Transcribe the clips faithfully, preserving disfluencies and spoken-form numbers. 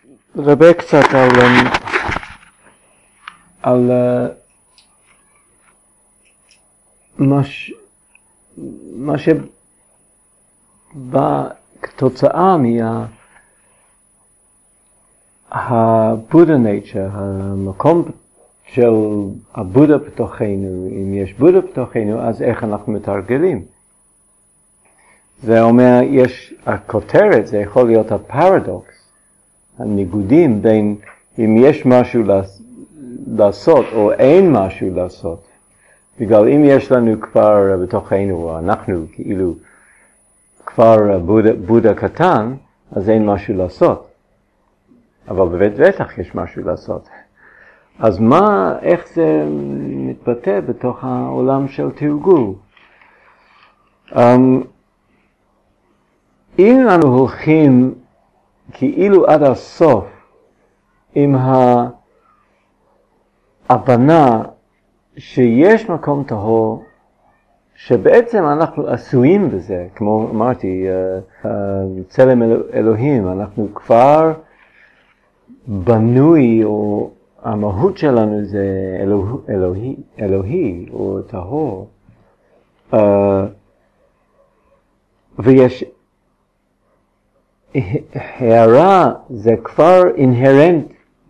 לדבר קצת על, על מה, ש, מה שבא כתוצאה מה הבודה nature, המקום של הבודה בתוכנו. אם יש בודה בתוכנו, אז איך אנחנו מתרגלים? זה אומר, יש הכותרת, זה יכול להיות הפרדוקס, הניגודים בין אם יש משהו לעשות או אין משהו לעשות. בגלל אם יש לנו כבר בתוכנו, אנחנו כאילו כבר בודה, בודה קטן, אז אין משהו לעשות. אבל בבית בטח יש משהו לעשות. אז מה, איך זה מתבטא בתוך העולם של תרגול? Um, אם אנחנו הולכים כאילו עד הסוף עם ההבנה שיש מקום טהור, שבעצם אנחנו עשויים בזה, כמו אמרתי, צלם אלוהים, אנחנו כבר בנוי, או המהות שלנו זה אלוה, אלוהי, אלוהי או טהור. Uh, ויש הערה, זה כבר אינהרנט,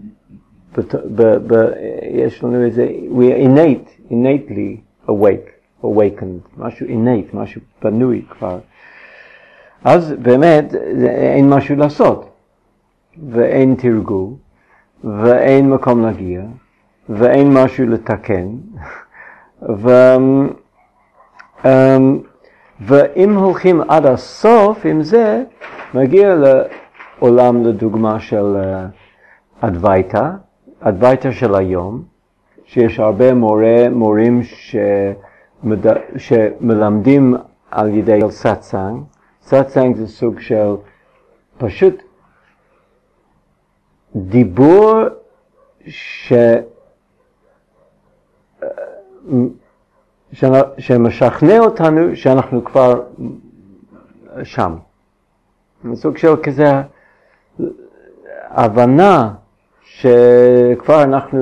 יש לנו איזה, we are innate, innately awake, awakened, משהו innate, משהו בנוי כבר. אז באמת אין משהו לעשות, ואין תרגול, ואין מקום להגיע, ואין משהו לתקן, ו, um, ואם הולכים עד הסוף עם זה, מגיע לעולם לדוגמה של אדווייתא, אדווייתא של היום, שיש הרבה מורה, מורים שמד... שמלמדים על ידי סאטסנג. סאטסנג זה סוג של פשוט דיבור ש... שמשכנע אותנו שאנחנו כבר שם. סוג של כזה הבנה שכבר אנחנו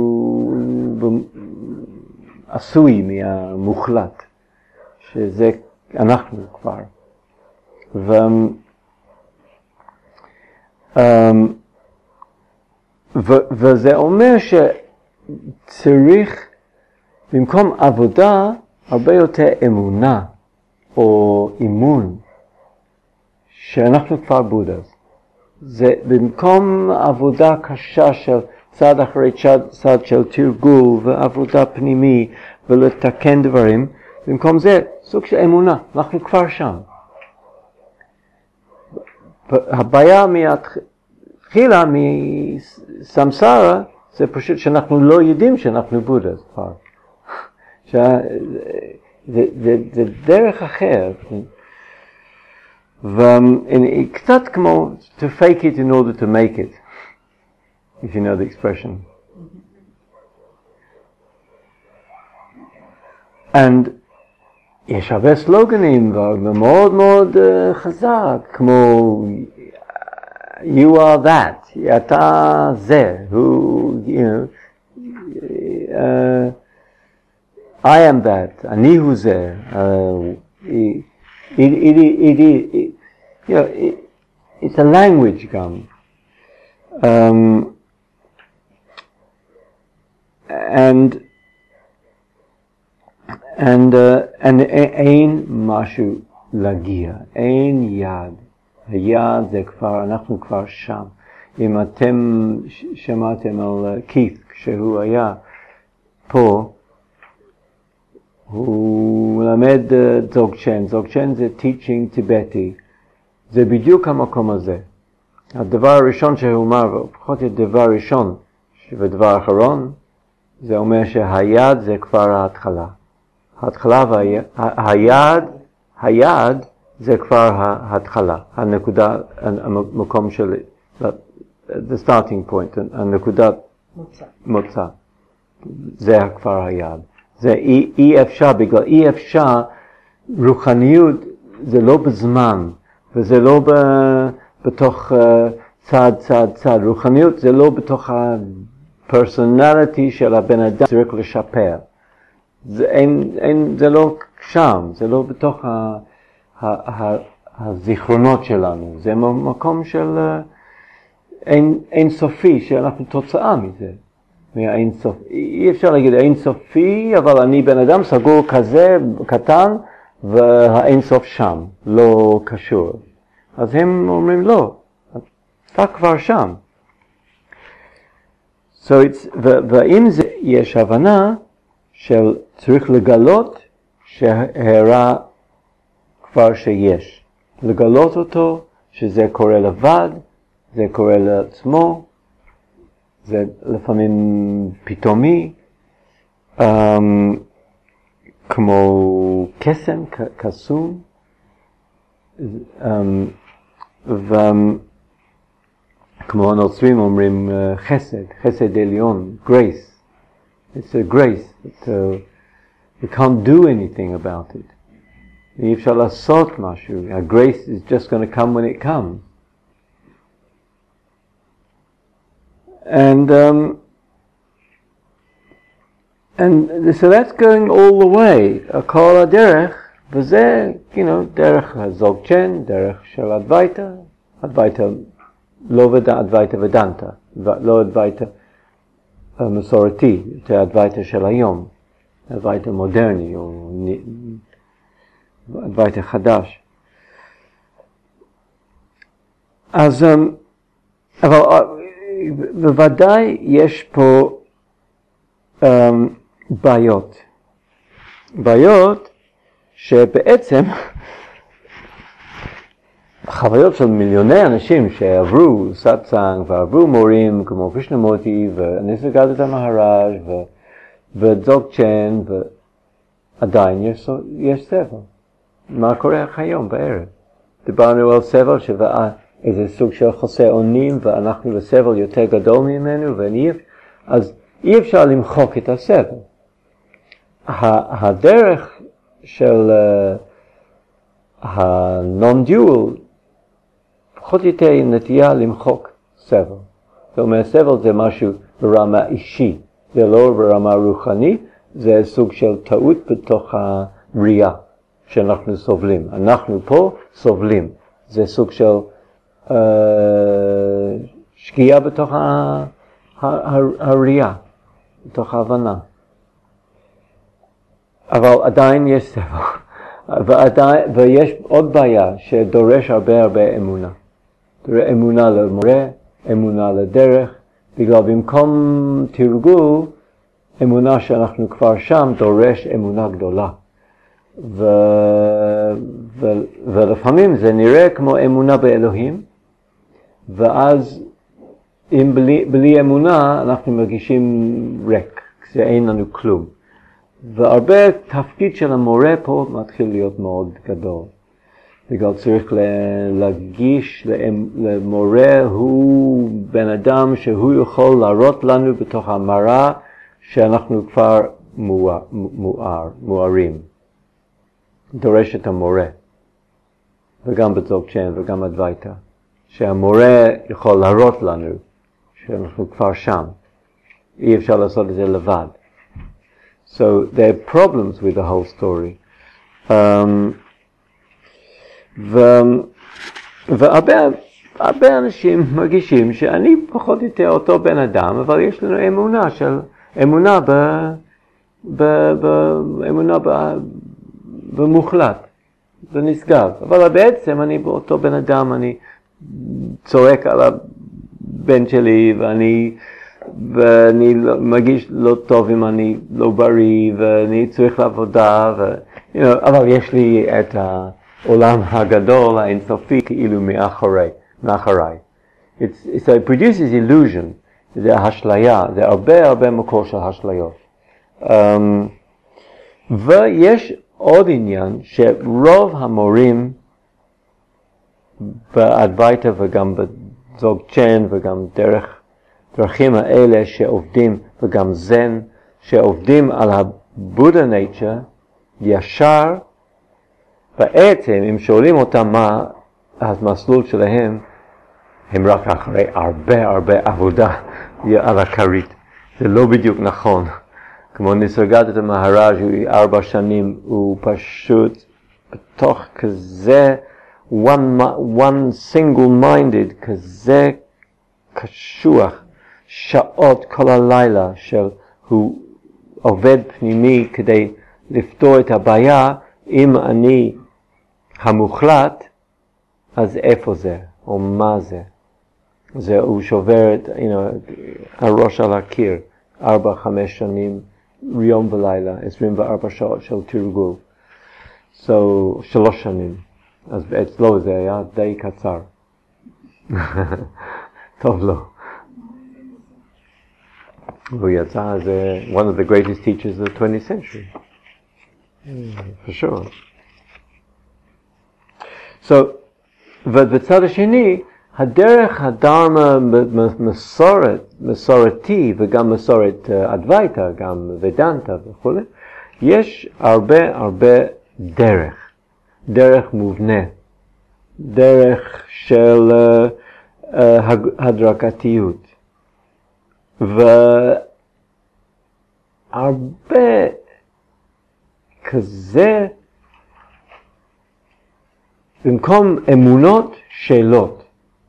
עשוי מהמוחלט, שזה אנחנו כבר. ו... ו... וזה אומר שצריך במקום עבודה הרבה יותר אמונה או אימון שאנחנו כבר בודהs. זה במקום עבודה קשה של צד אחרי צד, צד של תרגול ועבודה פנימי ולתקן דברים, במקום זה סוג של אמונה, אנחנו כבר שם. הבעיה מהתחילה, מסמסרה, זה פשוט שאנחנו לא יודעים שאנחנו בודהs כבר. זה, זה, זה דרך אחרת. וקצת כמו to fake it in order to make it, if you know the expression. And יש הרבה סלוגנים ומאוד מאוד uh, חזק, כמו you are that, אתה זה, who, you know, uh, I am that, אני הוא זה, uh, It, it, it, it, it, you know, it, it's a language גם. Um, and and uh, and אין משהו להגיע, אין יד. היד זה כבר, אנחנו כבר שם. אם אתם שמעתם על כית כשהוא היה פה, הוא מלמד זוגצ'ן, זוגצ'ן זה teaching טיבטי, זה בדיוק המקום הזה. הדבר הראשון שהוא אמר, פחות הדבר הראשון ודבר אחרון, זה אומר שהיד זה כבר ההתחלה. ההתחלה והיד, היד זה כבר ההתחלה, הנקודה, המקום של, the starting point, הנקודת מוצא. מוצא. זה כבר היד. זה אי, אי אפשר, בגלל אי אפשר, רוחניות זה לא בזמן, וזה לא ב, בתוך uh, צד, צד, צד. רוחניות זה לא בתוך הפרסונליטי של הבן אדם, צריך לשפר. זה, אין, אין, זה לא שם, זה לא בתוך ה, ה, ה, הזיכרונות שלנו. זה מקום של אין, אין סופי, שאנחנו תוצאה מזה. מהאין סוף. אי אפשר להגיד אין סופי, אבל אני בן אדם סגור כזה, קטן, והאין סוף שם, לא קשור. אז הם אומרים לא, אתה כבר שם. So it's, ואם זה יש הבנה של צריך לגלות שהרע כבר שיש. לגלות אותו, שזה קורה לבד, זה קורה לעצמו, זה לפעמים פתאומי, um, כמו קסם, קסום, um, וכמו הנוצרים אומרים uh, חסד, חסד עליון, grace. It's a grace. It's a, you can't do anything about it. אי אפשר לעשות משהו. A grace is just going to come when it comes. And um, and so that's going all the way. כל הדרך, וזה, you know, דרך הזוגצ'ן, דרך של אדווייתא, אדווייתא, לא אדווייתא ודנתא, לא אדווייתא מסורתי, זה אדווייתא של היום, אדווייתא מודרני, או אדווייתא חדש. אז, אבל בוודאי יש פה um, בעיות. בעיות שבעצם חוויות של מיליוני אנשים שעברו סאטסנג ועברו מורים כמו קרישנמורטי וניסרגאדטה מהראז' ודזוגצ'ן, ועדיין יש, יש סבל. מה קורה היום בערב? דיברנו על סבל שבאה איזה סוג של חוסר אונים, ואנחנו בסבל יותר גדול ממנו, ואי, אז אי אפשר למחוק את הסבל. הדרך של uh, ה-non-dual, פחות יותר נטייה למחוק סבל. זאת אומרת, סבל זה משהו ברמה אישי, זה לא ברמה רוחני, זה סוג של טעות בתוך הראייה שאנחנו סובלים. אנחנו פה סובלים. זה סוג של uh, שגיאה בתוך הראייה, בתוך ההבנה. אבל עדיין יש סבל. ועדיין, ויש עוד בעיה שדורש הרבה הרבה אמונה. אמונה למורה, אמונה לדרך, בגלל במקום תרגול, אמונה שאנחנו כבר שם דורש אמונה גדולה. ו... ו... ולפעמים זה נראה כמו אמונה באלוהים, ואז אם בלי, בלי אמונה אנחנו מרגישים ריק, זה אין לנו כלום. והרבה תפקיד של המורה פה מתחיל להיות מאוד גדול. בגלל צריך להגיש למורה, הוא בן אדם שהוא יכול להראות לנו בתוך המראה שאנחנו כבר מואר, מואר, מוארים. דורש את המורה, וגם בדזוגצ'ן וגם אדווייתא, שהמורה יכול להראות לנו שאנחנו כבר שם. אי אפשר לעשות את זה לבד. So there are problems with the whole story. Um, והרבה הרבה אנשים מרגישים שאני פחות יותר אותו בן אדם, אבל יש לנו אמונה של אמונה ב, ב, ב, אמונה ב, במוחלט, בנשגב. אבל בעצם אני באותו בן אדם, אני צועק על הבן שלי, ואני ואני מרגיש לא טוב אם אני לא בריא, ואני צריך לעבודה, ו, you know, אבל יש לי את העולם הגדול, האינסופי, כאילו מאחורי, מאחורי. It's, so it produces illusion, זה השליה, זה הרבה הרבה מקור של השליות. Um, ויש עוד עניין שרוב המורים באדווייתא וגם בדזוגצ'ן וגם דרך דרכים האלה שעובדים, וגם זן, שעובדים על הבודה נייצ'ר, ישר, בעצם אם שואלים אותם מה המסלול שלהם, הם רק אחרי הרבה הרבה עבודה על הכרית. זה לא בדיוק נכון. כמו ניסרגת המהראז' הוא ארבע שנים, הוא פשוט בתוך כזה one, one single minded, כזה קשוח, שעות כל הלילה של הוא עובד פנימי כדי לפתור את הבעיה. אם אני המוחלט, אז איפה זה? או מה זה? זה הוא שובר את, you know, הראש על הקיר, ארבע, חמש שנים, יום ולילה, עשרים וארבע שעות של תרגול. So, שלוש שנים. אז אצלו זה היה די קצר. טוב לו. והוא יצא, זה one of the greatest teachers of the twentieth century. For sure. So, ובצד השני, הדרך הדרמה מסורת, מסורתי וגם מסורת אדווייתא, גם ודנתא וכו', יש הרבה הרבה דרך, דרך מובנה, דרך של uh, uh, הדרגתיות, והרבה כזה, במקום אמונות, שאלות.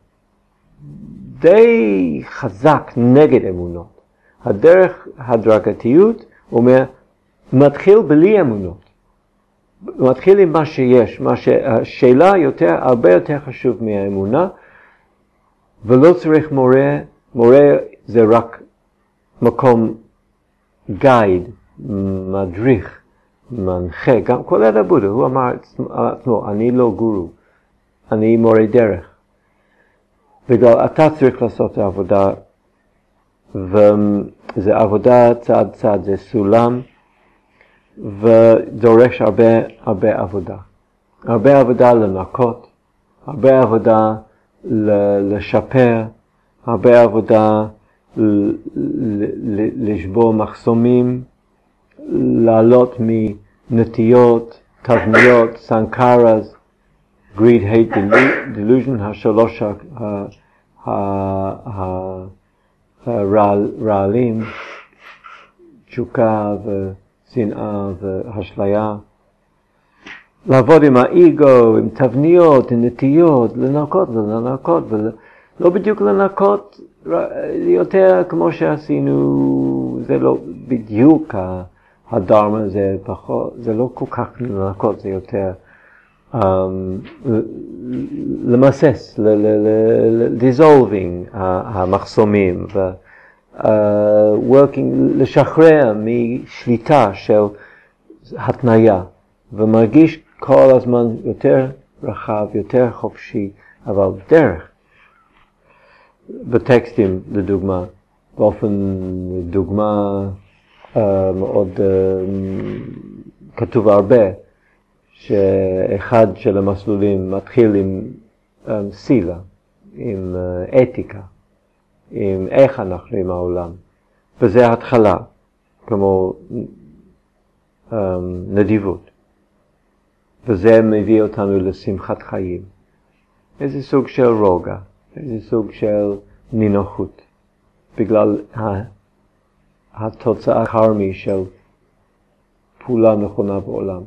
די חזק נגד אמונות. הדרך הדרגתיות אומר, מתחיל בלי אמונות. מתחיל עם מה שיש, מה שהשאלה יותר, הרבה יותר חשוב מהאמונה, ולא צריך מורה, מורה זה רק מקום גייד, מדריך, מנחה, גם כל עד הבודה, הוא אמר עצמו, אני לא גורו, אני מורה דרך. בגלל אתה צריך לעשות את העבודה, וזה עבודה צעד צעד, זה סולם, ודורש הרבה הרבה עבודה. הרבה עבודה לנקות, הרבה עבודה לשפר, הרבה עבודה לשבור מחסומים, לעלות מנטיות, תבניות, סנקרס, greed, hate, delusion, השלוש הרעלים, תשוקה ושנאה והשליה. לעבוד עם האגו, עם תבניות, עם נטיות, לנקות ולנקות, ולא בדיוק לנקות, יותר כמו שעשינו, זה לא בדיוק הדרמה, זה פחות, זה לא כל כך לנקות, זה יותר um, למסס, ל-dissolving המחסומים, ו-working, לשחרר משליטה של התניה, ומרגיש כל הזמן יותר רחב, יותר חופשי, אבל דרך. בטקסטים, לדוגמה, באופן דוגמה uh, מאוד uh, כתוב הרבה, שאחד של המסלולים מתחיל עם um, סילה, עם uh, אתיקה, עם איך אנחנו עם העולם. וזה התחלה, כמו um, נדיבות. וזה מביא אותנו לשמחת חיים. איזה סוג של רוגע, איזה סוג של נינוחות, בגלל התוצאה הקרמי של פעולה נכונה בעולם.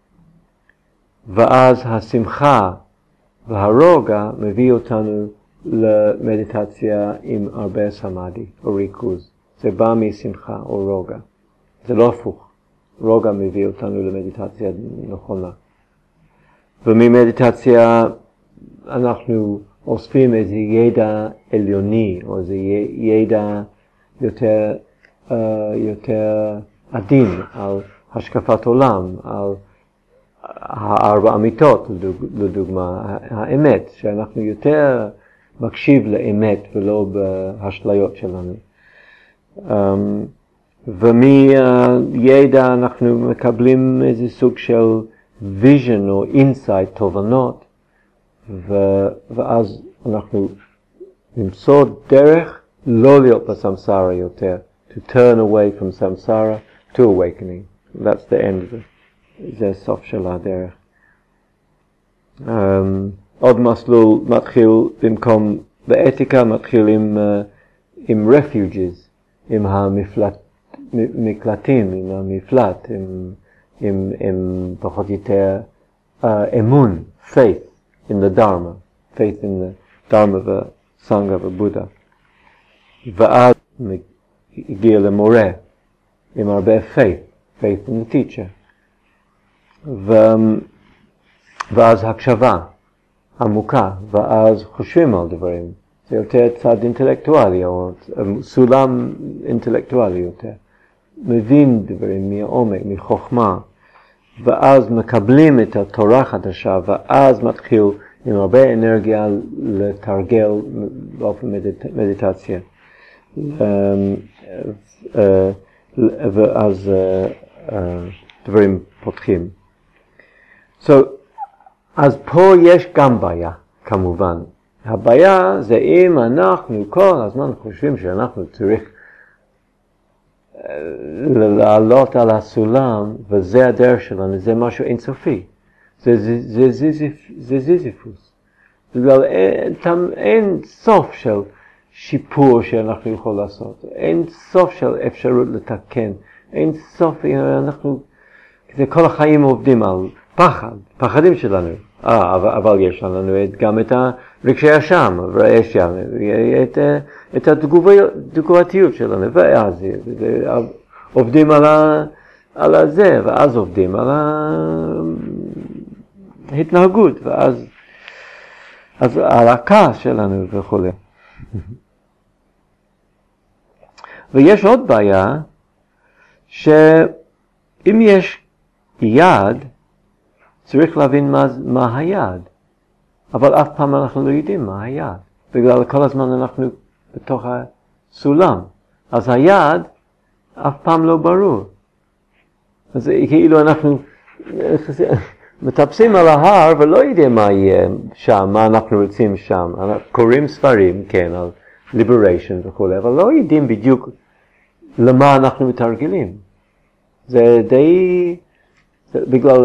ואז השמחה והרוגע מביא אותנו למדיטציה עם הרבה סמאדי או ריכוז. זה בא משמחה או רוגע. זה לא הפוך. רוגע מביא אותנו למדיטציה נכונה. וממדיטציה אנחנו אוספים איזה ידע עליוני, או איזה ידע יותר, uh, יותר עדין על השקפת עולם, על הארבע אמיתות, לדוגמה, האמת, שאנחנו יותר מקשיב לאמת ולא בהשליות שלנו. Um, ומידע אנחנו מקבלים איזה סוג של vision או insight, תובנות, ו- ואז אנחנו נמצוא דרך לא להיות בסמסרה יותר, to turn away from samsara to awakening. That's the end of it. זה הסוף של הדרך. Um, עוד מסלול מתחיל במקום באתיקה מתחיל עם, עם refuges, עם המפלט, מקלטים, עם המפלט, עם, עם, עם פחות או יותר uh, אמון, faith in the Dharma, faith in the Dharma ו-Sangha ו-Buddha. ואז הגיע למורה עם הרבה faith, faith in the teacher. ו, ואז הקשבה עמוקה, ואז חושבים על דברים. זה יותר צד אינטלקטואלי, או סולם אינטלקטואלי יותר. מבין דברים מהעומק, מחוכמה, ואז מקבלים את התורה החדשה, ואז מתחיל עם הרבה אנרגיה לתרגל באופן מדיטציה. ואז דברים פותחים. So, אז פה יש גם בעיה, כמובן. הבעיה זה אם אנחנו כל הזמן חושבים שאנחנו צריך לעלות על הסולם, וזה הדרך שלנו, זה משהו אינסופי. זה, זה, זה, זה, זה, זה זיזיפוס. בגלל אין, אין סוף של שיפור שאנחנו יכולים לעשות. אין סוף של אפשרות לתקן. אין סוף, אנחנו, זה כל החיים עובדים על פחד, פחדים שלנו. אה, אבל, אבל יש לנו גם את הרגשי השם, ויש שם את, את התגובתיות שלנו, ואז עובדים על, ה, על זה, ואז עובדים על ההתנהגות, ואז אז על הכעס שלנו וכו'. ויש עוד בעיה, שאם יש יעד, צריך להבין מה, מה היעד. אבל אף פעם אנחנו לא יודעים מה היעד. בגלל כל הזמן אנחנו בתוך הסולם. אז היעד אף פעם לא ברור. אז כאילו אנחנו מטפסים על ההר ולא יודעים מה יהיה שם, מה אנחנו רוצים שם. אנחנו קוראים ספרים, כן, על liberation וכו', אבל לא יודעים בדיוק למה אנחנו מתרגלים. זה די, זה בגלל,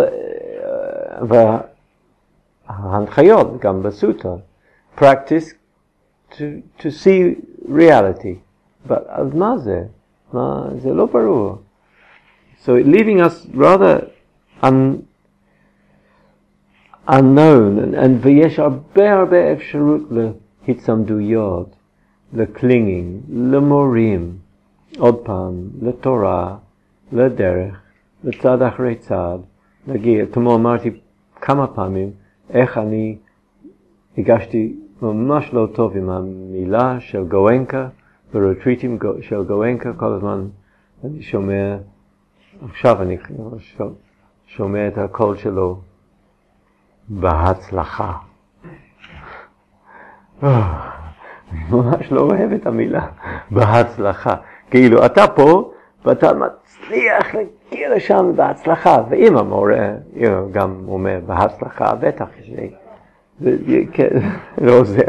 וההנחיות גם בסוטרה, practice to, to see reality. אבל אז מה זה? מה, זה לא ברור. So leaving us rather un, unknown, and, and ויש הרבה הרבה אפשרות להצמדויות, לקלינגינג, למורים, עוד פעם, לתורה, לדרך, לצד אחרי צד, להגיע. כמו אמרתי כמה פעמים, איך אני הגשתי ממש לא טוב עם המילה של גואנקה, ברטריטים של גואנקה, כל הזמן אני שומע, עכשיו אני שומע את הקול שלו, בהצלחה. אני ממש לא אוהב את המילה, בהצלחה. כאילו, אתה פה, ואתה מצליח להגיע לשם בהצלחה, ואם המורה גם אומר בהצלחה, בטח זה לא עוזר.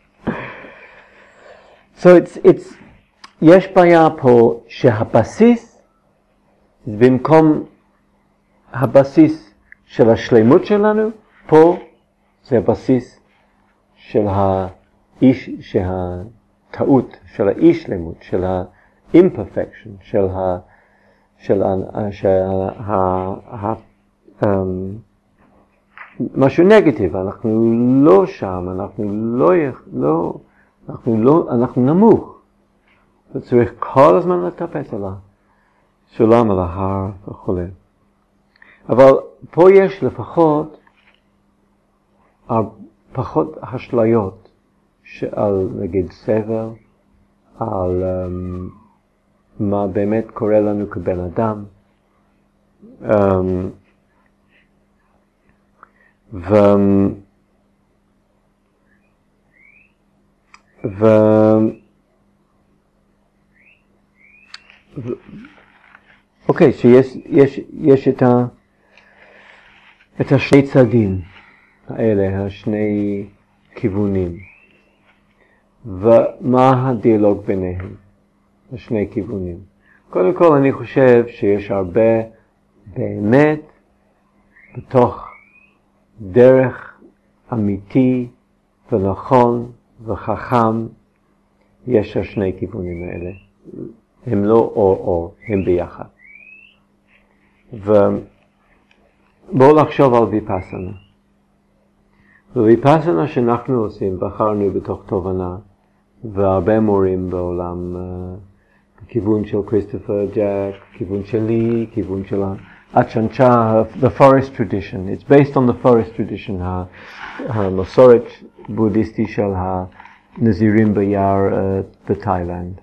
So it's, it's, יש בעיה פה שהבסיס, במקום הבסיס של השלמות שלנו, פה זה הבסיס של האיש, שהטעות, של האי שלמות, של ה-imperfection, של ה... של ה... של ה... משהו נגטיב, אנחנו לא שם, אנחנו לא... לא אנחנו לא... אנחנו נמוך. וצריך כל הזמן לטפס על הסולם, על ההר וכו'. אבל פה יש לפחות פחות השליות על, נגיד, סבל, על um, מה באמת קורה לנו כבן אדם. Um, ו... ו... ו... אוקיי, שיש יש, יש את, ה... את השני צדים האלה, השני כיוונים. ומה הדיאלוג ביניהם? השני כיוונים. קודם כל אני חושב שיש הרבה באמת בתוך דרך אמיתי ונכון וחכם, יש השני כיוונים האלה. הם לא אור אור, הם ביחד. ובואו לחשוב על ויפאסנה. ויפאסנה שאנחנו עושים, בחרנו בתוך תובנה, והרבה מורים בעולם, כיוון של כריסטופר ג'ק, כיוון שלי, כיוון של הצ'אנצ'ה, the forest tradition. It's based on the forest tradition, המסורת בודהיסטי של הנזירים ביער בתאילנד.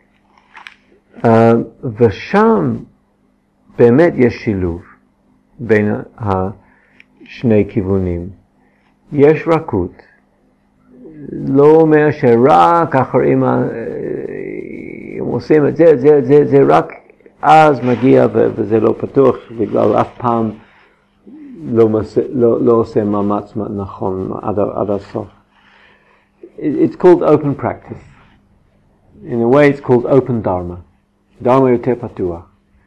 ושם באמת יש שילוב בין השני כיוונים. יש רכות. לא אומר שרק אחרים הם עושים את זה, זה, זה, זה רק אז מגיע וזה לא פתוח, בגלל אף פעם לא, לא, לא עושה מאמץ נכון עד, עד הסוף. It's called open practice. In a way it's called open dharma. דרמה יותר פתוח.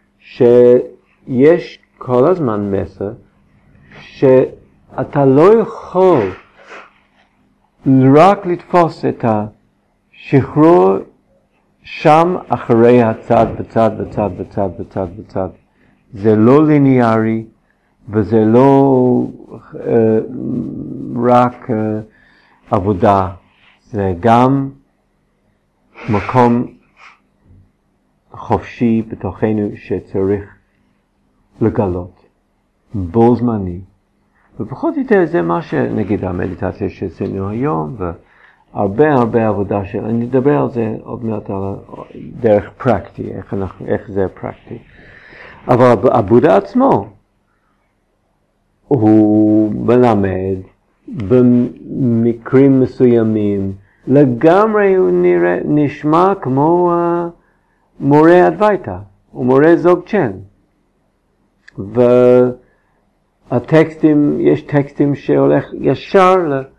שיש כל הזמן מסר שאתה לא יכול רק לתפוס את השחרור שם אחרי הצד בצד בצד בצד בצד בצד. זה לא ליניארי וזה לא uh, רק uh, עבודה. זה גם מקום חופשי בתוכנו שצריך לגלות בו זמני. ובכל זאת זה מה שנגיד המדיטציה שעשינו היום, והרבה הרבה עבודה של, אני אדבר על זה עוד מעט על דרך פרקטי, איך, אנחנו, איך זה פרקטי. אבל הבודה עצמו, הוא מלמד במקרים מסוימים, לגמרי הוא נראה, נשמע כמו uh, מורה אדווייתא, הוא מורה זוגצ'ן. והטקסטים, יש טקסטים שהולך ישר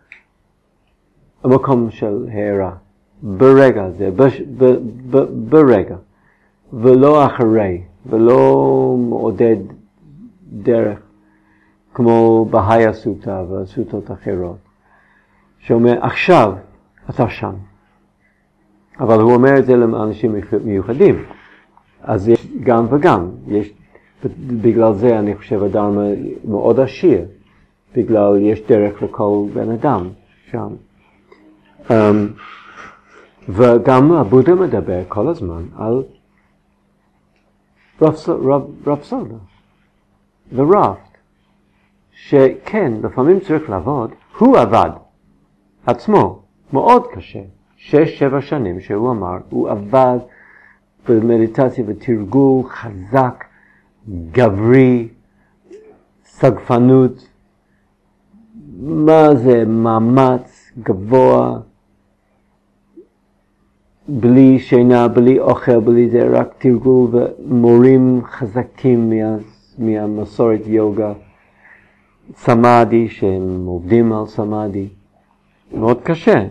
למקום של הערה, ברגע זה, בש, ב, ב, ברגע, ולא אחרי, ולא מעודד דרך, כמו בהאיה סוטה וסוטות אחרות, שאומר עכשיו אתה שם. אבל הוא אומר את זה לאנשים מיוחדים. אז יש גם וגם. יש, בגלל זה אני חושב הדרמה מאוד עשיר. בגלל יש דרך לכל בן אדם שם. Um, וגם הבודה מדבר כל הזמן על רב, רב, רב סודה. ורב. שכן, לפעמים צריך לעבוד. הוא עבד עצמו. מאוד קשה. שש, שבע שנים שהוא אמר, הוא עבד במדיטציה ותרגול חזק, גברי, סגפנות, מה זה מאמץ גבוה, בלי שינה, בלי אוכל, בלי זה, רק תרגול ומורים חזקים מה, מהמסורת יוגה, סמאדי, שהם עובדים על סמאדי, מאוד קשה.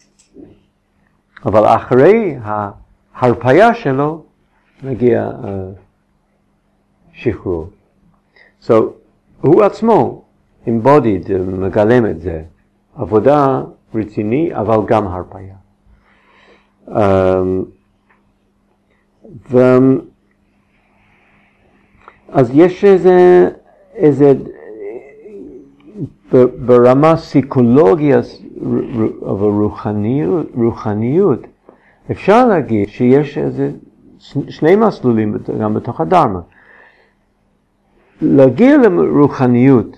אבל אחרי ההרפאיה שלו מגיע uh, שחרור. So, הוא עצמו embodied, מגלם את זה. עבודה רציני, אבל גם הרפאיה. Um, ו... אז יש איזה, איזה, ברמה פסיכולוגיה ורוחניות, רוחניות, אפשר להגיד שיש איזה שני מסלולים גם בתוך הדרמה. להגיע לרוחניות,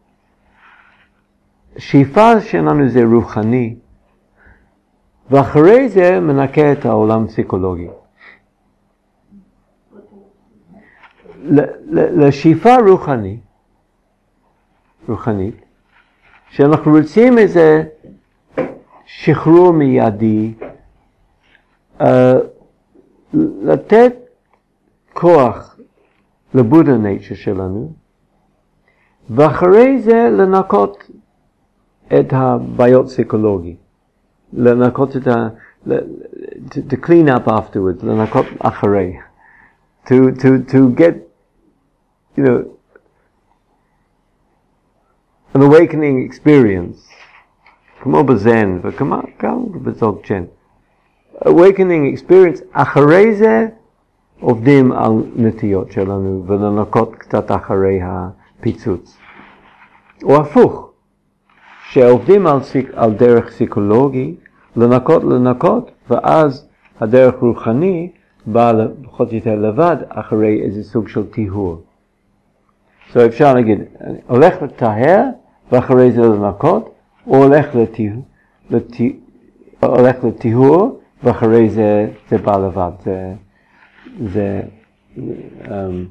שאיפה שלנו זה רוחני, ואחרי זה מנקה את העולם הפסיכולוגי. לשאיפה רוחני, רוחנית, שאנחנו רוצים איזה שחרור מיידי, uh, לתת כוח לבודה נייצ'ר שלנו, ואחרי זה לנקות את הבעיות פסיכולוגי, לנקות את ה... to, to clean up afterwards, לנקות אחרי, to, to, to get, you know, an awakening experience כמו בזן, וכמו גם בזוגצ'ן. awakening experience, אחרי זה עובדים על נטיות שלנו, ולנקות קצת אחרי הפיצוץ. או הפוך, שעובדים על, על דרך פסיכולוגי, לנקות לנקות, ואז הדרך רוחני באה פחות או יותר לבד, אחרי איזה סוג של טיהור. So אפשר להגיד, הולך לטהר, ואחרי זה לנקות, או הולך לטיהור, לטי, הולך לטיהור, ואחרי זה זה בא לבד. זה, זה, um,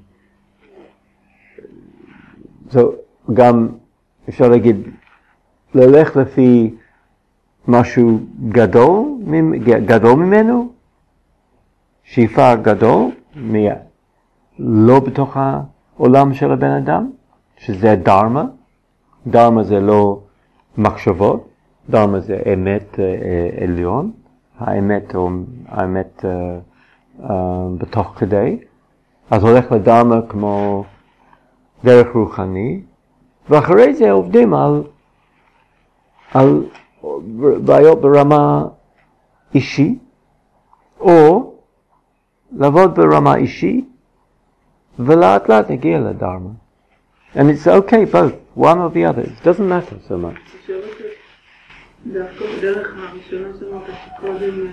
so, גם אפשר להגיד, ללך לפי משהו גדול, גדול ממנו, שאיפה גדול, לא בתוך העולם של הבן אדם, שזה דרמה. דרמה זה לא מחשבות, דרמה זה אמת עליון, האמת או האמת uh, uh, בתוך כדי. אז הולך לדרמה כמו דרך רוחני, ואחרי זה עובדים על, על בעיות ברמה אישי, או לעבוד ברמה אישי, ולאט לאט נגיע לדרמה. And it's okay, both, one or the other. It doesn't matter so much. דווקא בדרך הראשונה שאמרת שקודם,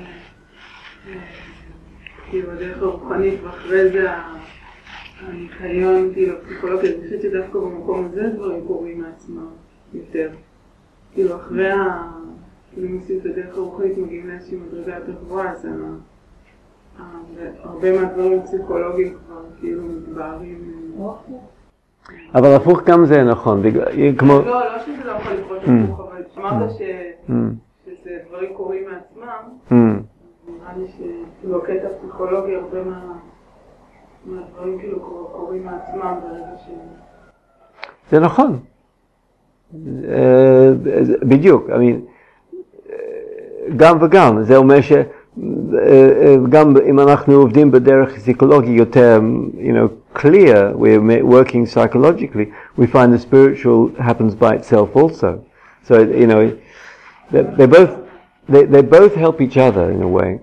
כאילו הדרך הרוחנית, ואחרי זה הניקיון, כאילו הפסיכולוגיה, אני חושבת שדווקא במקום הזה דברים קורים מעצמם יותר. כאילו אחרי ה... כאילו מסיעות הדרך הרוחנית מגיעים לאיזושהי מדרגה יותר גבוהה, אז הרבה מהדברים פסיכולוגיים כבר כאילו מתבהרים. אבל הפוך גם זה נכון, כמו... לא, לא שזה לא יכול לקרות הפוך, אבל אמרת שזה דברים קורים מעצמם, נראה לי שכאילו הקטע פסיכולוגי הרבה מהדברים כאילו קורים מעצמם ברגע ש... זה נכון. בדיוק, גם וגם, זה אומר ש... גם אם אנחנו עובדים בדרך פסיכולוגי יותר, you know, clear, we're working psychologically, we find the spiritual happens by itself also. So, you know, they, they both, they, they both help each other in a way.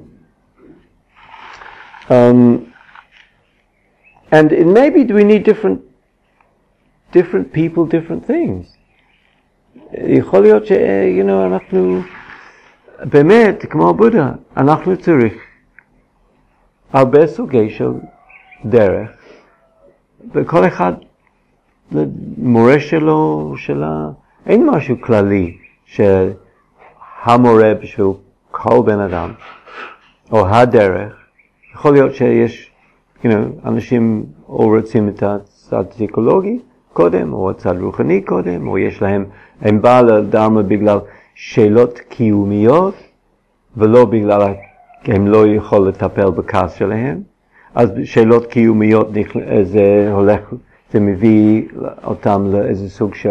Um, and it maybe we need different, different people, different things. יכול להיות ש, you know, אנחנו, באמת, כמו בודה, אנחנו צריך הרבה סוגי של דרך, וכל אחד מורה שלו, שלה, אין משהו כללי שהמורה בשביל כל בן אדם, או הדרך. יכול להיות שיש, you know, אנשים או רוצים את הצד פסיכולוגי קודם, או הצד רוחני קודם, או יש להם, הם בא לדרמה בגלל שאלות קיומיות, ולא בגלל הם לא יכול לטפל בכעס שלהם. אז שאלות קיומיות זה הולך, זה מביא אותם לאיזה סוג של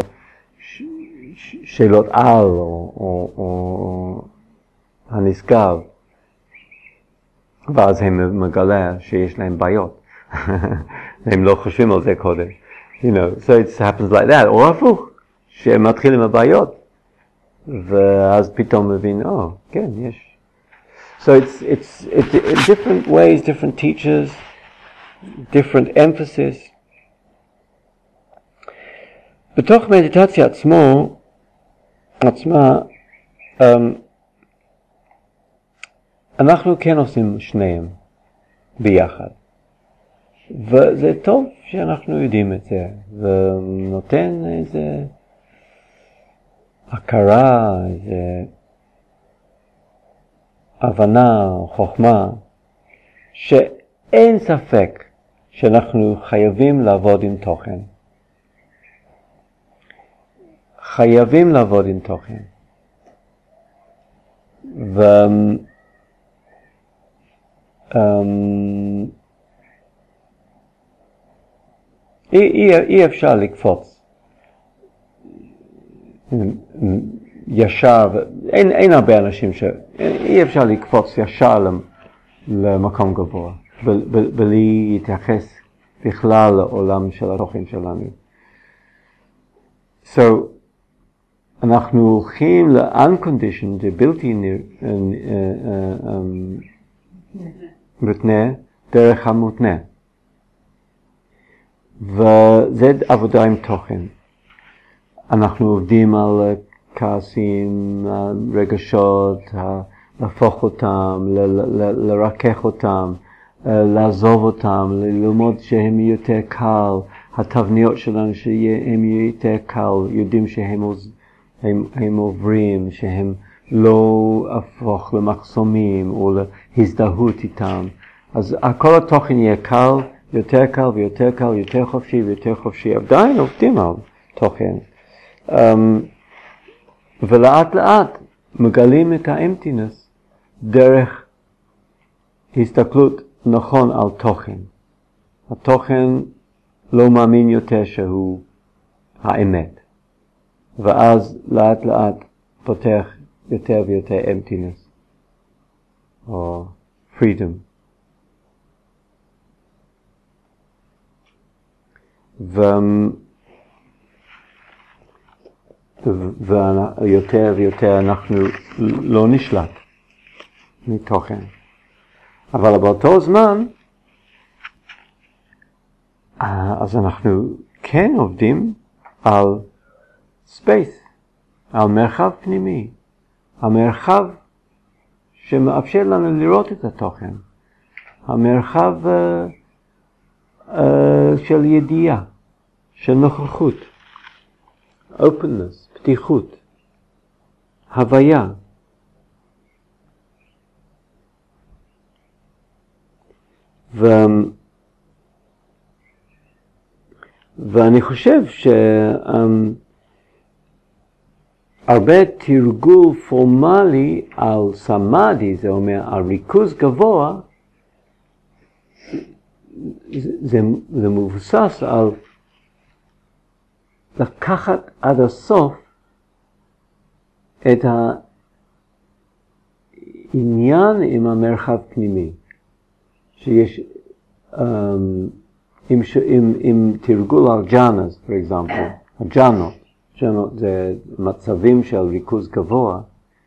שאלות על, או, או, או הנשגב. ואז הם מגלה שיש להם בעיות. הם לא חושבים על זה קודם. You know, so it happens like that. או הפוך, שהם מתחילים עם הבעיות. ואז פתאום מבין, oh, כן, יש. So it's, it's, it's in different ways, different teachers, different emphasis. בתוך מדיטציה עצמו, עצמה, um, אנחנו כן עושים שניהם ביחד. וזה טוב שאנחנו יודעים את זה, ונותן איזה הכרה, איזה הבנה, חוכמה, שאין ספק שאנחנו חייבים לעבוד עם תוכן. חייבים לעבוד עם תוכן. ו... Um, אי, אי, אי אפשר לקפוץ ישר, אין, אין הרבה אנשים ש... אי אפשר לקפוץ ישר למקום גבוה, ב, ב, בלי להתייחס בכלל לעולם של התוכן שלנו. So, אנחנו הולכים ל-unconditioned, זה בלתי מותנה, דרך המותנה. וזה עבודה עם תוכן. אנחנו עובדים על כעסים, רגשות, להפוך אותם, לרכך אותם, לעזוב אותם, ללמוד שהם יותר קל, התבניות שלנו שהם יותר קל, יודעים שהם הם, הם עוברים, שהם לא הפוך למחסומים או להזדהות איתם. אז כל התוכן יהיה קל, יותר קל ויותר קל, יותר חופשי ויותר חופשי. עדיין עובדים על תוכן. Um, ולאט לאט מגלים את האמפטינס דרך הסתכלות נכון על תוכן. התוכן לא מאמין יותר שהוא האמת. ואז לאט לאט פותח יותר ויותר emptiness או freedom. ו... ויותר ויותר אנחנו לא נשלט מתוכן. אבל באותו זמן, אז אנחנו כן עובדים על ספייס, על מרחב פנימי, המרחב שמאפשר לנו לראות את התוכן, המרחב uh, uh, של ידיעה, של נוכחות, openness, פתיחות, הוויה. ו... ואני חושב ש... Um, הרבה תרגול פורמלי על סמאדי, זה אומר, על ריכוז גבוה, זה, זה מבוסס על לקחת עד הסוף את העניין עם המרחב פנימי. שיש, um, עם, עם, עם תרגול על ג'אנס, for example, הג'אנות, ג'אנות זה מצבים של ריכוז גבוה,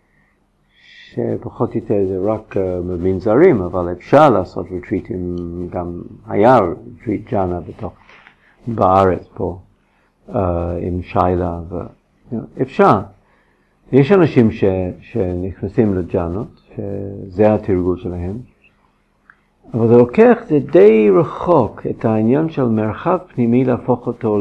שפחות או יותר זה רק uh, במנזרים, אבל אפשר לעשות ריטריטים, גם היה ריטריט ג'אנה בתוך, בארץ פה, uh, עם שיילה, ו, you know, אפשר. יש אנשים ש, שנכנסים לג'אנות, שזה התרגול שלהם, אבל זה לוקח, זה די רחוק את העניין של מרחב פנימי להפוך אותו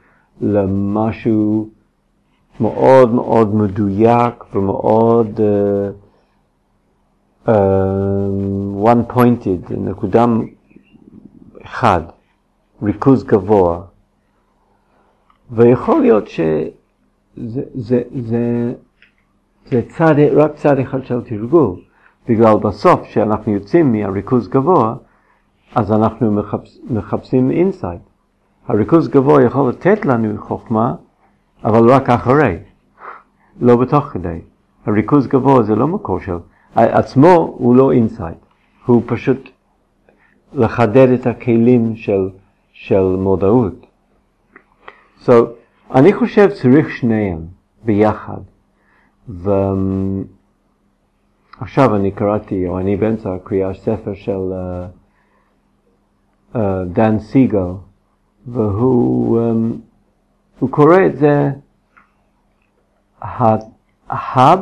למשהו מאוד מאוד מדויק ומאוד uh, uh, one pointed, נקודה אחד, ריכוז גבוה. ויכול להיות שזה זה, זה, זה צד, רק צד אחד של תרגול. בגלל בסוף שאנחנו יוצאים מהריכוז גבוה, אז אנחנו מחפש, מחפשים אינסייט. הריכוז גבוה יכול לתת לנו חוכמה, אבל רק אחרי, לא בתוך כדי. הריכוז גבוה זה לא מקור של, עצמו הוא לא אינסייט, הוא פשוט לחדד את הכלים של, של מודעות. So, אני חושב צריך שניהם ביחד, ו... עכשיו אני קראתי, או אני באמצע קריאה ספר של uh, uh, דן סיגל, והוא um, הוא קורא את זה ההב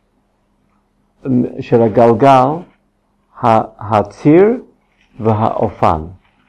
של הגלגל, הציר והאופן.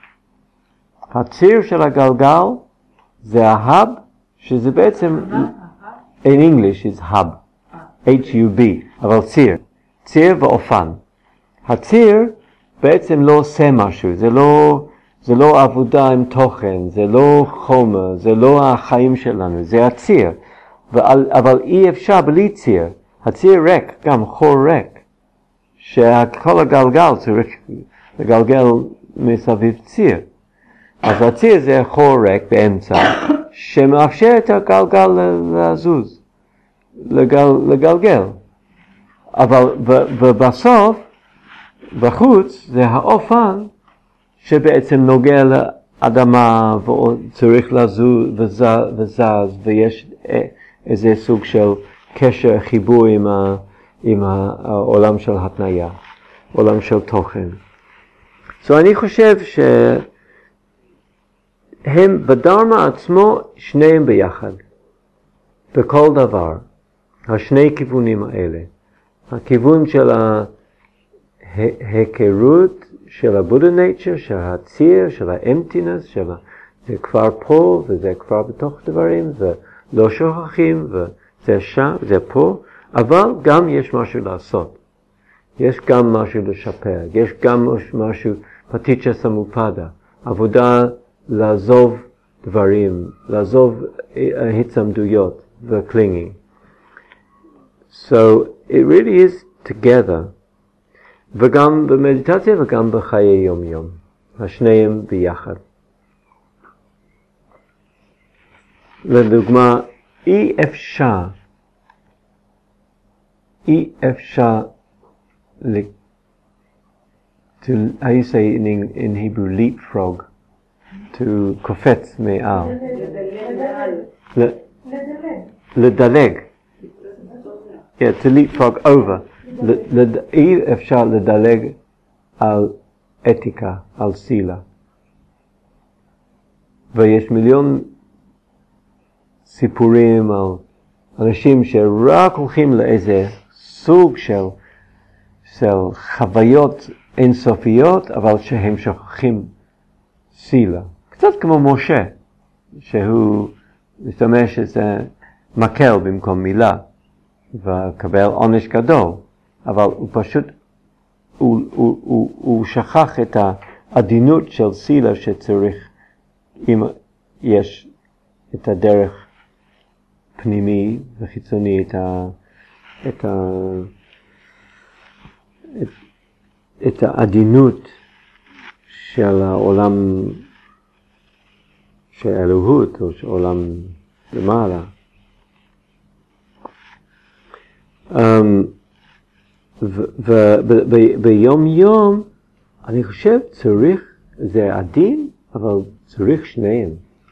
הציר של הגלגל זה ההב, שזה בעצם, in English is hub, H-U-B, אבל ציר. ציר ואופן. הציר בעצם לא עושה משהו, זה לא, זה לא עבודה עם תוכן, זה לא חומר, זה לא החיים שלנו, זה הציר. אבל, אבל אי אפשר בלי ציר. הציר ריק, גם חור ריק, שכל הגלגל צריך לגלגל מסביב ציר. אז הציר זה חור ריק באמצע, שמאפשר את הגלגל לזוז, לגל, לגלגל. אבל ובסוף, בחוץ, זה האופן שבעצם נוגע לאדמה וצריך לזוז וזז, ויש איזה סוג של קשר, חיבור עם, ה, עם העולם של התניה, עולם של תוכן. So אני חושב שהם בדרמה עצמו שניהם ביחד, בכל דבר, השני כיוונים האלה. הכיוון של ההיכרות של הבודה נייצ'ר, של הציר, של האמפטינס, של זה כבר פה וזה כבר בתוך דברים ולא שוכחים וזה שם, זה פה, אבל גם יש משהו לעשות. יש גם משהו לשפר, יש גם משהו פטיצ'ה סמופדה, עבודה לעזוב דברים, לעזוב הצמדויות ו-clinging. So it really is together. וגם במדיטציה וגם בחיי יום יום. השניהם ביחד. לדוגמה, אי אפשר, אי אפשר, to, how you say in, in Hebrew, leapfrog, to קופץ מעל. לדלג. Yeah, to leapfrog over. אי אפשר לדלג על אתיקה, על סילה. ויש מיליון סיפורים על אנשים שרק הולכים לאיזה סוג של, של חוויות אינסופיות, אבל שהם שוכחים סילה. קצת כמו משה, שהוא משתמש איזה מקל במקום מילה, וקבל עונש גדול. אבל הוא פשוט, הוא, הוא, הוא, הוא שכח את העדינות של סילה שצריך, אם יש את הדרך פנימי וחיצוני, את ה, את ה, את, את העדינות של העולם של אלוהות, או של עולם למעלה. Um, וביום יום אני חושב צריך, זה עדין, אבל צריך שניהם.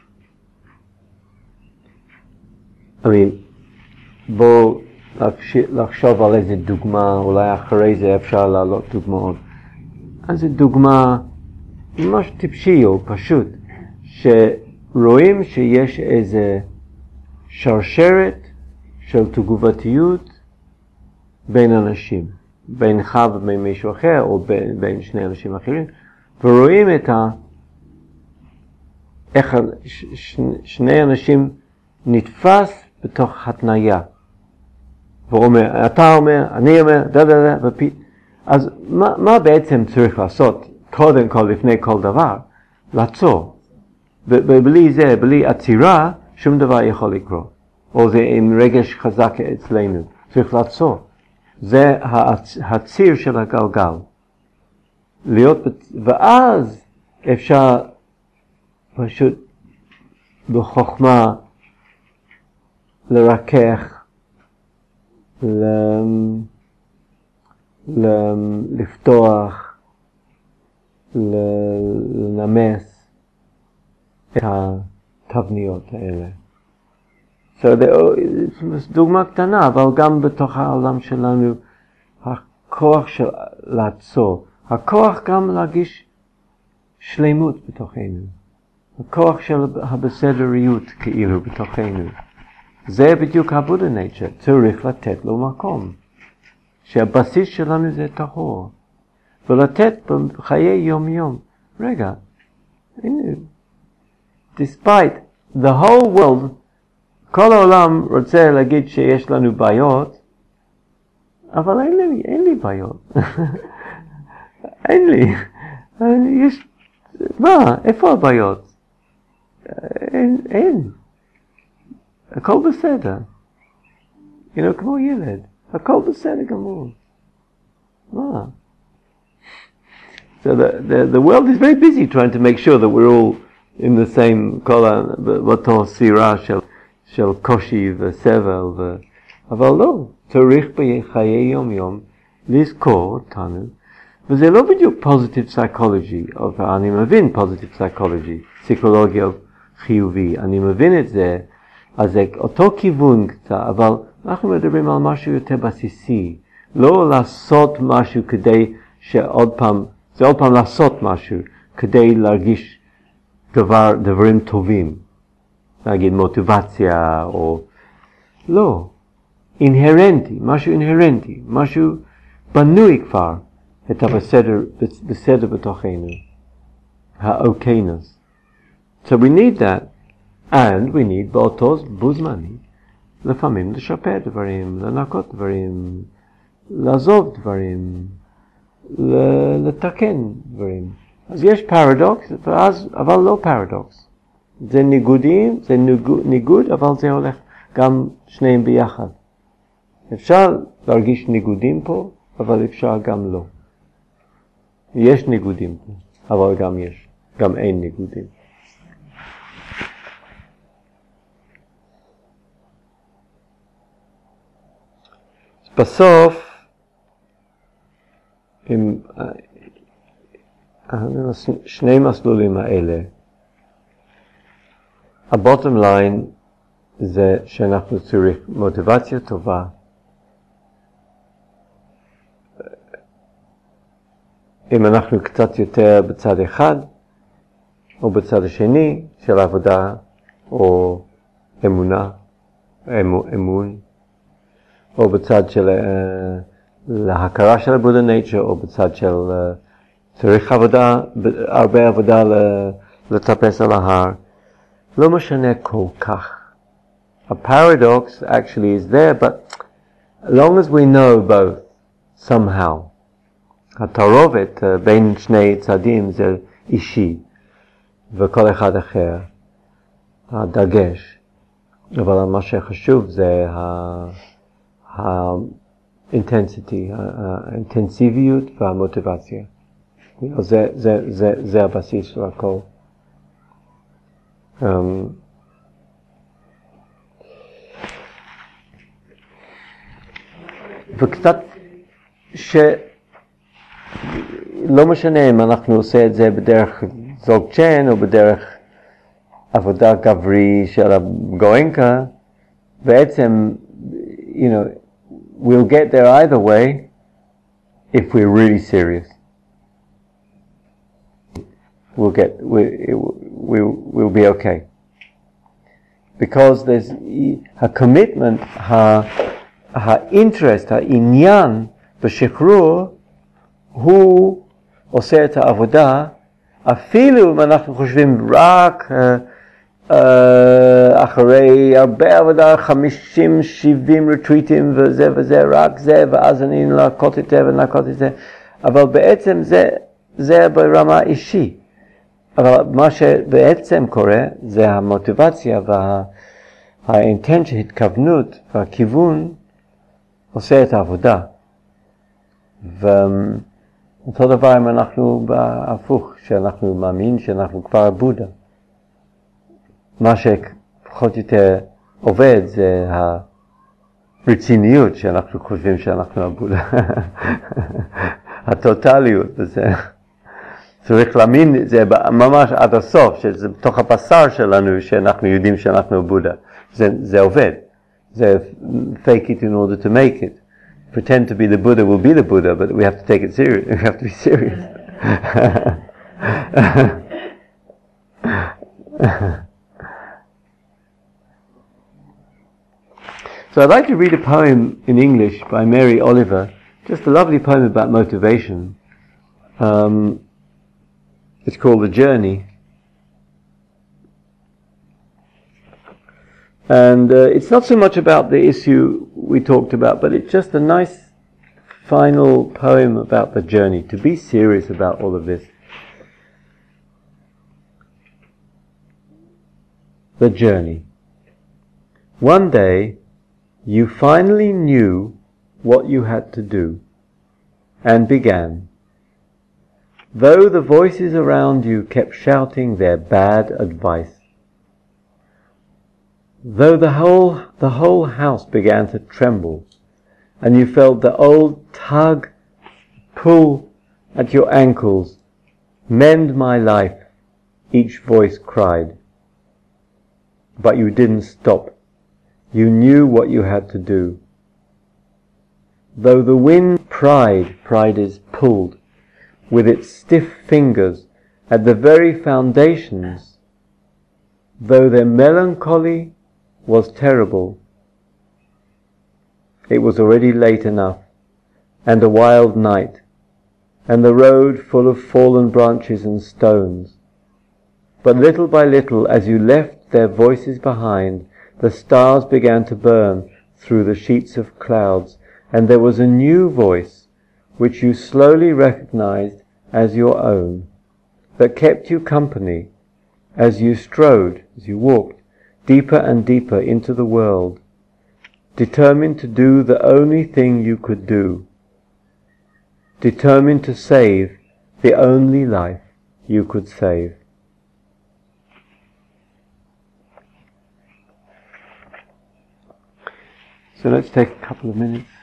I mean, בואו לחשוב על איזה דוגמה, אולי אחרי זה אפשר להעלות דוגמאות. אז זו דוגמה ממש טיפשי או פשוט, שרואים שיש איזה שרשרת של תגובתיות בין אנשים, בינך ובין מישהו אחר, או בין, בין שני אנשים אחרים, ורואים את ה... איך ש, ש, שני אנשים נתפס בתוך התניה. ואומר, אתה אומר, אני אומר, דה דה דה, ופי... אז מה, מה בעצם צריך לעשות? קודם כל, לפני כל דבר, לעצור. ובלי זה, בלי עצירה, שום דבר יכול לקרות. או זה עם רגש חזק אצלנו. צריך לעצור. זה הציר של הגלגל. להיות, ואז אפשר פשוט בחוכמה לרכך, ל, ל, לפתוח, לנמס את התבניות האלה. So, זו דוגמה קטנה, אבל גם בתוך העולם שלנו, הכוח של לעצור, הכוח גם להגיש שלמות בתוכנו, הכוח של הבסדריות כאילו בתוכנו. זה בדיוק הבודה נייצ'ר, צריך לתת לו מקום, שהבסיס שלנו זה טהור, ולתת בחיי יום יום. רגע, הנה, despite the whole world, כל העולם רוצה להגיד שיש לנו בעיות, אבל אין לי, אין לי בעיות. אין לי. יש, מה? איפה הבעיות? אין, אין. הכל בסדר. You know, כמו ילד. הכל בסדר גמור. מה? So the, the, the world is very busy trying to make sure that we're all in the same, כל באותו סירה של של קושי וסבל, ו... אבל לא, צריך בחיי יום יום לזכור אותנו, וזה לא בדיוק positive psychology, אני מבין positive psychology, פסיכולוגיה חיובי, אני מבין את זה, אז זה אותו כיוון קצת, אבל אנחנו מדברים על משהו יותר בסיסי. לא לעשות משהו כדי שעוד פעם, זה עוד פעם לעשות משהו, כדי להרגיש דבר, דברים טובים. נגיד מוטיבציה או... לא. אינהרנטי, משהו אינהרנטי, משהו בנוי כבר, את בסדר, בסדר בתוכנו. האוקיינוס. So we need that. And we need באותו בו זמני, לפעמים לשפר דברים, לנקות דברים, לעזוב דברים, לתקן דברים. אז יש פרדוקס, אבל לא פרדוקס. זה ניגודים, זה ניגוד, אבל זה הולך גם שניהם ביחד. אפשר להרגיש ניגודים פה, אבל אפשר גם לא. יש ניגודים פה, אבל גם יש, גם אין ניגודים. בסוף, עם שני מסלולים האלה, הבוטום ליין זה שאנחנו צריך מוטיבציה טובה, אם אנחנו קצת יותר בצד אחד, או בצד השני של העבודה, או אמונה, אמון, או בצד של uh, להכרה של הבודה נייצ'ר, או בצד של uh, צריך עבודה, הרבה עבודה לטפס על ההר. לא משנה כל כך. A paradox actually is there, but as long as we know both, somehow. התערובת uh, בין שני צדים זה אישי, וכל אחד אחר, הדגש. אבל מה שחשוב זה ה... האינטנסיטי, האינטנסיביות והמוטיבציה. זה, זה, זה, זה הבסיס של הכל. Um, וקצת שלא משנה אם אנחנו עושה את זה בדרך זוגצ'ן או בדרך עבודה גברי של הגוינקה, בעצם, you know, we'll get there either way if we're really serious. We'll get, we, we, we'll be okay. Because there's a commitment, האינטרסט, העניין בשחרור, הוא עושה את העבודה, אפילו אם אנחנו חושבים רק uh, אחרי הרבה עבודה, חמישים שבעים רטריטים וזה וזה, רק זה, ואז אני נלקות את זה ונלקות את זה. אבל בעצם זה, זה ברמה אישי. אבל מה שבעצם קורה, זה המוטיבציה והאינטנציה, התכוונות והכיוון, עושה את העבודה. ואותו דבר אם אנחנו בהפוך, שאנחנו מאמין שאנחנו כבר בודה. מה שפחות יותר עובד זה הרציניות שאנחנו חושבים שאנחנו הבודה. הטוטליות וזה. צריך להאמין, זה ממש עד הסוף, שזה בתוך הבשר שלנו שאנחנו יודעים שאנחנו בודה. זה, זה עובד. זה fake it in order to make it. Pretend to be the Buddha will be the Buddha, but we have to take it serious. We have to be serious. So I'd like to read a poem in English by Mary Oliver, just a lovely poem about motivation. Um, it's called The Journey. And uh, it's not so much about the issue we talked about, but it's just a nice final poem about the journey, to be serious about all of this. The journey. One day, you finally knew what you had to do, and began. Though the voices around you kept shouting their bad advice. Though the whole, the whole house began to tremble, and you felt the old tug, pull at your ankles, mend my life, each voice cried. But you didn't stop You knew what you had to do. Though the wind pried, pride is pulled, with its stiff fingers at the very foundations, though their melancholy was terrible, it was already late enough, and a wild night, and the road full of fallen branches and stones. But little by little, as you left their voices behind, the stars began to burn through the sheets of clouds, and there was a new voice which you slowly recognized as your own, that kept you company as you strode, as you walked deeper and deeper into the world, determined to do the only thing you could do, determined to save the only life you could save. So let's take a couple of minutes.